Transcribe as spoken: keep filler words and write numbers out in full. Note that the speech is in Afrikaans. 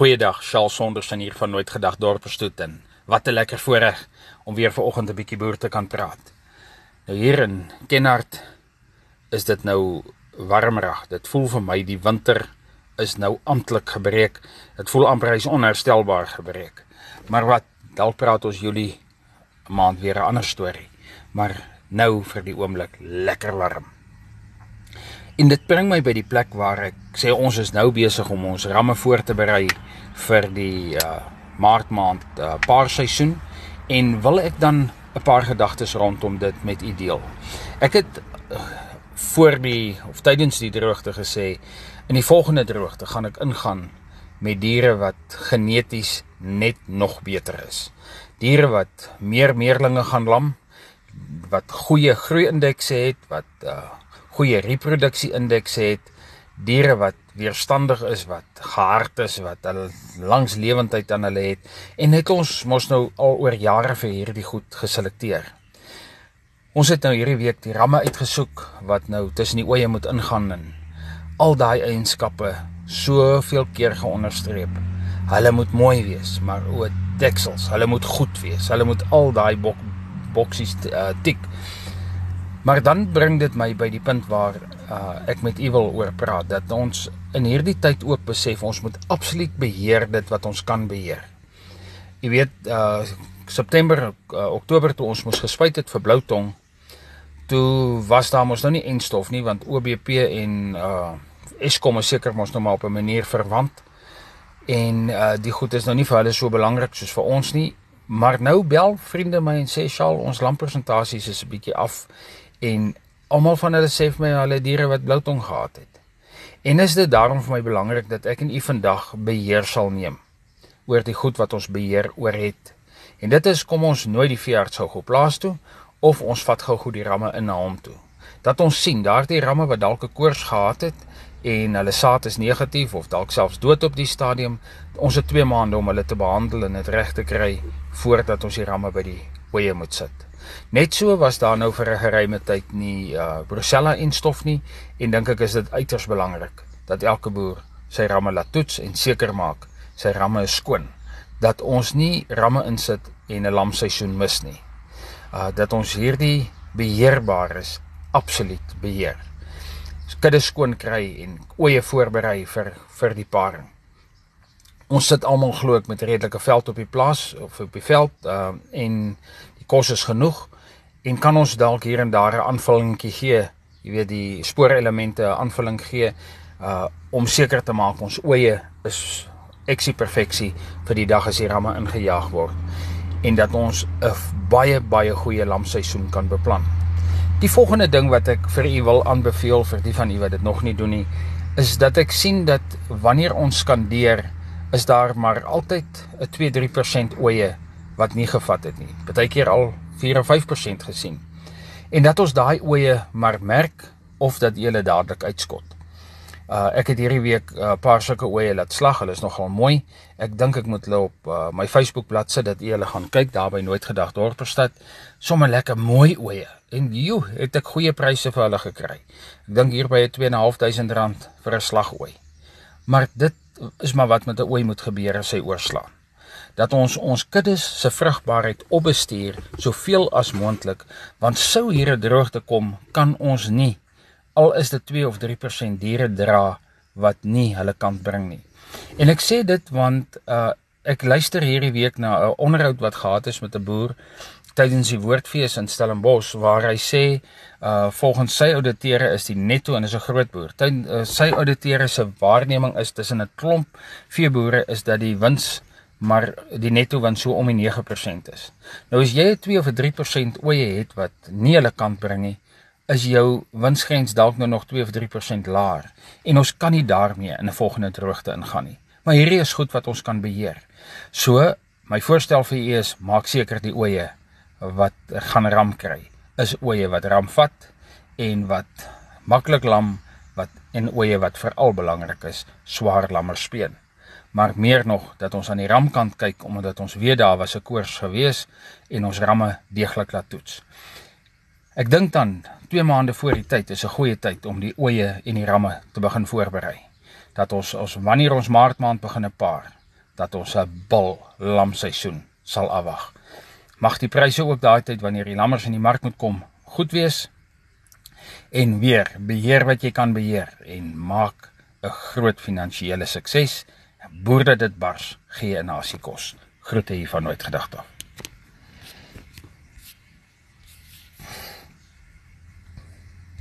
Goeiedag, Charles Sondersen hier van Nooit Gedag Dorperstoet en wat 'n lekker voorreg om weer vanoggend 'n bietjie boer te kan praat. Nou hier in Kenhardt is dit nou warmerig. Dit voel vir my die winter is nou amptelik gebreek. Dit voel amper hy's onherstelbaar gebreek. Maar wat, dalk praat ons Julie maand weer 'n ander storie. Maar nou vir die oomblik lekker warm. En dit bring my by die plek waar ek sê ons is nou besig om ons ramme voor te berei vir die uh, maart maand uh, paarseisoen en wil ek dan 'n paar gedagtes rondom dit met u deel. Ek het uh, voor die of tydens die droogte gesê in die volgende droogte gaan ek ingaan met diere wat geneties net nog beter is. Diere wat meer meerlinge gaan lam, wat goeie groeiindekse het, wat uh, goeie reproduksie-indekse het, diere wat weerstandig is, wat gehard is, wat hulle langs lewendheid aan hulle het, en het ons mos nou al oor jare vir hierdie goed geselekteer. Ons het nou hierdie week die ramme uitgesoek, wat nou tussen die oeye moet ingaan, en al daai eienskappe soveel keer geonderstreep. Hulle moet mooi wees, maar o, deksels, hulle moet goed wees, hulle moet al daai bok, boksies uh, tik. Maar dan bring dit my by die punt waar uh, ek met u wil oor praat, dat ons in hierdie tyd ook besef, ons moet absoluut beheer dit wat ons kan beheer. Jy weet, uh, September, uh, Oktober toe ons moes gespuit het vir bloutong, toe was daar ons nou nie enstof nie, want O B P en uh, Eskom is seker ons nou maar op 'n manier verwant, en uh, die goed is nou nie vir hulle so belangrik soos vir ons nie, maar nou bel vriende my en sê, Charles, ons lampersentasies is 'n bietjie af, en almal van hulle sê vir my, hulle diere wat bloutong gehad het. En is dit daarom vir my belangrik dat ek en u vandag beheer sal neem oor die goed wat ons beheer oor het. En dit is, kom ons nooi die veearts gou op plaas toe, of ons vat gou goed die ramme in na hom toe. Dat ons sien, daar die ramme wat dalk 'n koors gehad het, en hulle saad is negatief, of dalk selfs dood op die stadium, ons het twee maande om hulle te behandel en het reg te kry, voordat ons die ramme by die oeye moet sit. Net so was daar nou vir 'n geruime tyd nie uh, Brucella enstof nie, en dink ek is dit uiters belangrik, dat elke boer sy ramme laat toets, en seker maak, sy ramme is skoon, dat ons nie ramme insit en 'n lamseisoen mis nie. Uh, dat ons hierdie beheerbaar is, absoluut beheer. Kudde skoon kry en oeye voorberei vir, vir die paring. Ons sit almal glo ek met redelike veld op die plaas, of op die veld, uh, en die kos is genoeg, en kan ons dalk hier en daar 'n aanvullingkie gee, jy weet die spoorelemente 'n aanvulling gee, uh, om seker te maak ons oeye is eksie perfeksie vir die dag as die ramme ingejaag word, en dat ons 'n baie, baie goeie lamseisoen kan beplan. Die volgende ding wat ek vir u wil aanbeveel, vir die van u wat dit nog nie doen nie, is dat ek sien dat wanneer ons skandeer, is daar maar altyd 'n twee tot drie persent oeye wat nie gevat het nie. Partykeer al vier of vyf persent gesien. En dat ons daai oeye maar merk, of dat julle dadelik uitskot. Uh, ek het hierdie week 'n uh, paar sulke oeye laat slag, hulle is nogal mooi. Ek dink ek moet hulle op uh, my Facebook bladsy, dat julle gaan kyk, daar by Nooit Gedag Dorperstad, sommer lekker mooi oeye. En joe, het ek goeie pryse vir hulle gekry. Ek dink hier by twee en 'n half duisend rand vir 'n slagooi. Maar dit is maar wat met 'n ooi moet gebeur as hy oorslaan. Dat ons ons kuddes se vrugbaarheid opbestuur soveel as moontlik, want sou hier 'n droogte kom, kan ons nie, al is dit twee of drie persent diere dra wat nie hulle kant bring nie. En ek sê dit want uh, ek luister hierdie week na 'n onderhoud wat gehad is met 'n boer tydens die woordfees in Stellenbosch, waar hy sê, uh, volgens sy ouditeure is die netto, en is 'n groot boer, Tyd, uh, sy ouditeure se waarneming is tussen 'n klomp veeboere is dat die wins, maar die netto wins so om die nege persent is. Nou as jy 'n twee of 'n drie persent oeye het wat nie hulle kant bring nie, is jou winsgrens dalk nou nog twee of drie persent laer, en ons kan nie daarmee in 'n volgende droogte ingaan nie. Maar hierdie is goed wat ons kan beheer. So, my voorstel vir u is, maak seker die oeye wat gaan ram kry, is oeye wat ram vat, en wat maklik lam, wat, en oeye wat veral belangrik is, swaar lammerspeen. Maar meer nog, dat ons aan die ramkant kyk, omdat ons weet daar was 'n koors gewees, en ons ramme deeglik laat toets. Ek dink dan, twee maande voor die tyd is 'n goeie tyd om die oeye en die ramme te begin voorberei. Dat ons, ons wanneer ons maart maand begin 'n paar, dat ons 'n bul lamseisoen sal afwag. Mag die pryse ook daai tyd wanneer die lammers in die mark moet kom goed wees, en weer, beheer wat jy kan beheer, en maak 'n groot finansiële sukses. Boer dat dit bars, gee 'n nasie kos. Groete hier van Nooit Gedagte af.